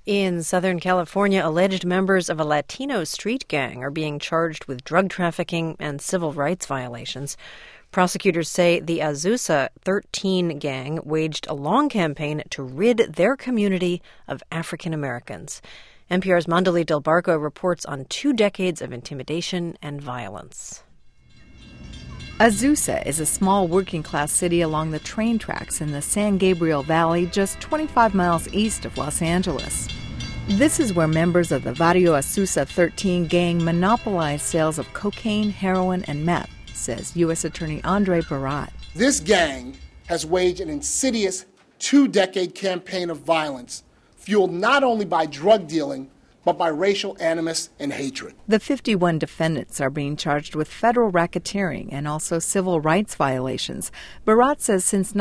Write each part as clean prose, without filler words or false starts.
In Southern California, alleged members of a Latino street gang are being charged with drug trafficking and civil rights violations. Prosecutors say the Azusa 13 gang waged a long campaign to rid their community of African Americans. NPR's Mandalit Del Barco reports on 2 decades of intimidation and violence. Azusa is a small working-class city along the train tracks in the San Gabriel Valley, just 25 miles east of Los Angeles. This is where members of the Barrio Azusa 13 gang monopolize sales of cocaine, heroin, and meth, says U.S. Attorney Andre Barat. This gang has waged an insidious 2-decade campaign of violence, fueled not only by drug dealing, but by racial animus and hatred. The 51 defendants are being charged with federal racketeering and also civil rights violations. Barat says since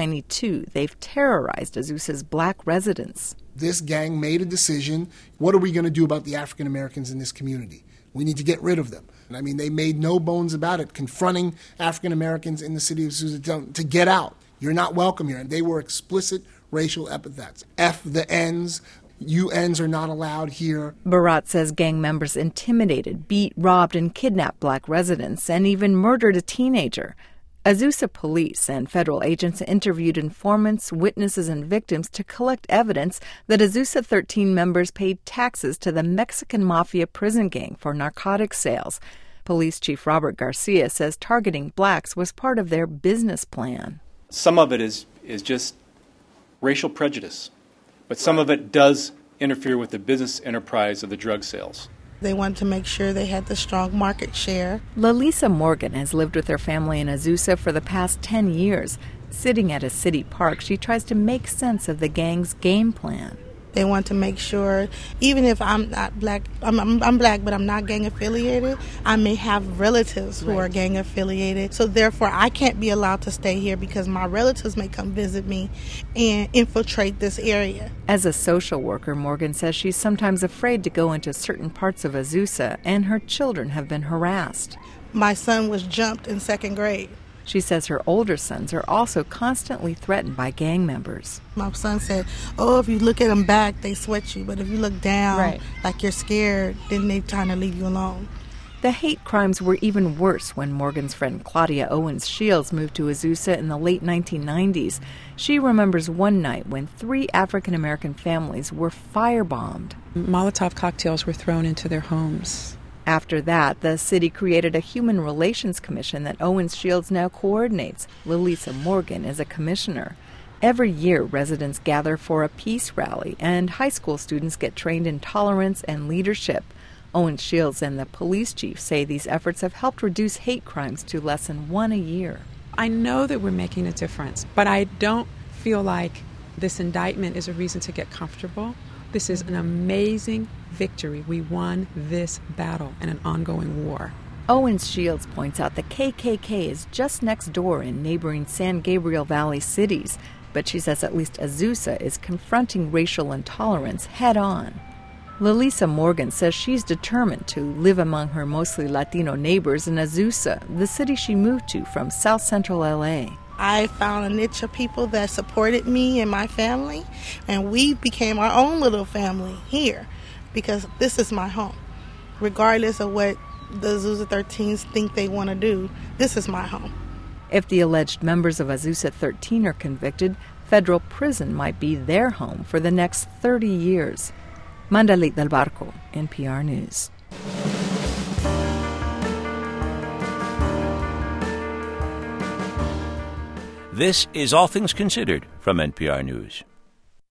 1992, they've terrorized Azusa's black residents. This gang made a decision. What are we going to do about the African Americans in this community? We need to get rid of them. I mean, they made no bones about it, confronting African Americans in the city of Azusa to get out. You're not welcome here. And they were explicit racial epithets. F the N's. UNs are not allowed here. Barat says gang members intimidated, beat, robbed, and kidnapped black residents and even murdered a teenager. Azusa police and federal agents interviewed informants, witnesses, and victims to collect evidence that Azusa 13 members paid taxes to the Mexican Mafia prison gang for narcotics sales. Police Chief Robert Garcia says targeting blacks was part of their business plan. Some of it is just racial prejudice, but some of it does interfere with the business enterprise of the drug sales. They wanted to make sure they had the strong market share. Lalisa Morgan has lived with her family in Azusa for the past 10 years. Sitting at a city park, she tries to make sense of the gang's game plan. They want to make sure, even if I'm not black, I'm black, but I'm not gang affiliated, I may have relatives who are gang affiliated. So therefore, I can't be allowed to stay here because my relatives may come visit me and infiltrate this area. As a social worker, Morgan says she's sometimes afraid to go into certain parts of Azusa, and her children have been harassed. My son was jumped in 2nd grade. She says her older sons are also constantly threatened by gang members. My son said, if you look at them back, they sweat you. But if you look down, like you're scared, then they're trying to leave you alone. The hate crimes were even worse when Morgan's friend Claudia Owens Shields moved to Azusa in the late 1990s. She remembers one night when 3 African-American families were firebombed. Molotov cocktails were thrown into their homes. After that, the city created a Human Relations Commission that Owens Shields now coordinates. Lalisa Morgan is a commissioner. Every year, residents gather for a peace rally, and high school students get trained in tolerance and leadership. Owens Shields and the police chief say these efforts have helped reduce hate crimes to less than 1 a year. I know that we're making a difference, but I don't feel like this indictment is a reason to get comfortable. This is an amazing victory. We won this battle in an ongoing war. Owens Shields points out the KKK is just next door in neighboring San Gabriel Valley cities, but she says at least Azusa is confronting racial intolerance head-on. Lalisa Morgan says she's determined to live among her mostly Latino neighbors in Azusa, the city she moved to from South Central L.A. I found a niche of people that supported me and my family, and we became our own little family here because this is my home. Regardless of what the Azusa 13s think they want to do, this is my home. If the alleged members of Azusa 13 are convicted, federal prison might be their home for the next 30 years. Mandalit Del Barco, NPR News. This is All Things Considered from NPR News.